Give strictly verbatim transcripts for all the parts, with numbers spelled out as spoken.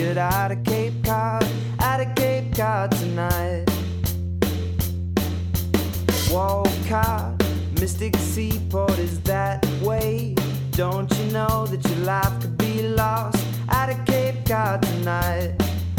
get out of Cape Cod, out of Cape Cod tonight. Walcott, Mystic Seaport is that way. Don't you know that your life could be lost out of Cape Cod tonight?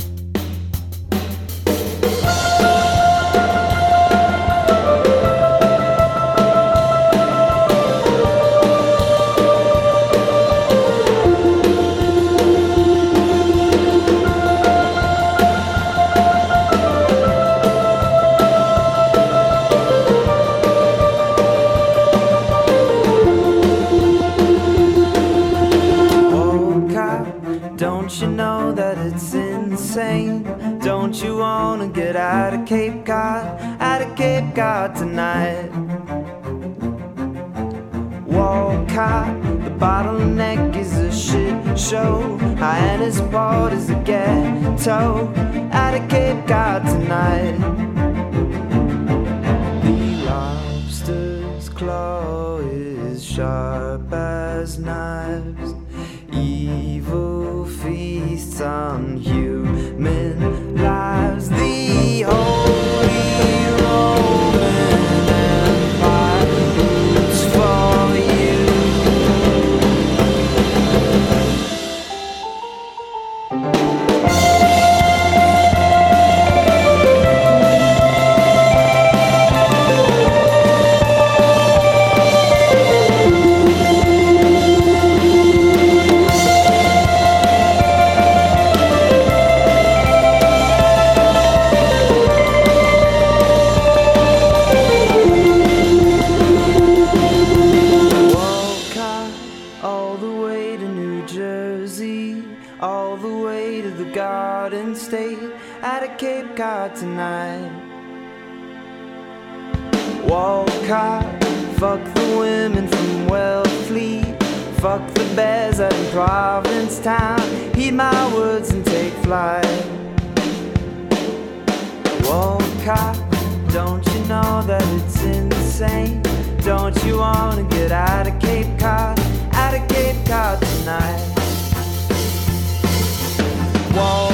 Don't you know that it's insane? Don't you wanna get out of Cape Cod, out of Cape Cod tonight? Walcott, the bottleneck is a shit show. Hyannisport is a ghetto, out of Cape Cod tonight. The lobster's claw is sharp as knives. Evil feasts on human lives. The Holy Roman Empire roots for you. All the way to New Jersey, all the way to the Garden State, out of Cape Cod tonight. Walcott, fuck the women from Wellfleet, fuck the bears out in Provincetown, heed my words and take flight. Walcott, don't you know that it's insane? Don't you wanna get out of Cape Cod, out of Cape Cod tonight? Whoa.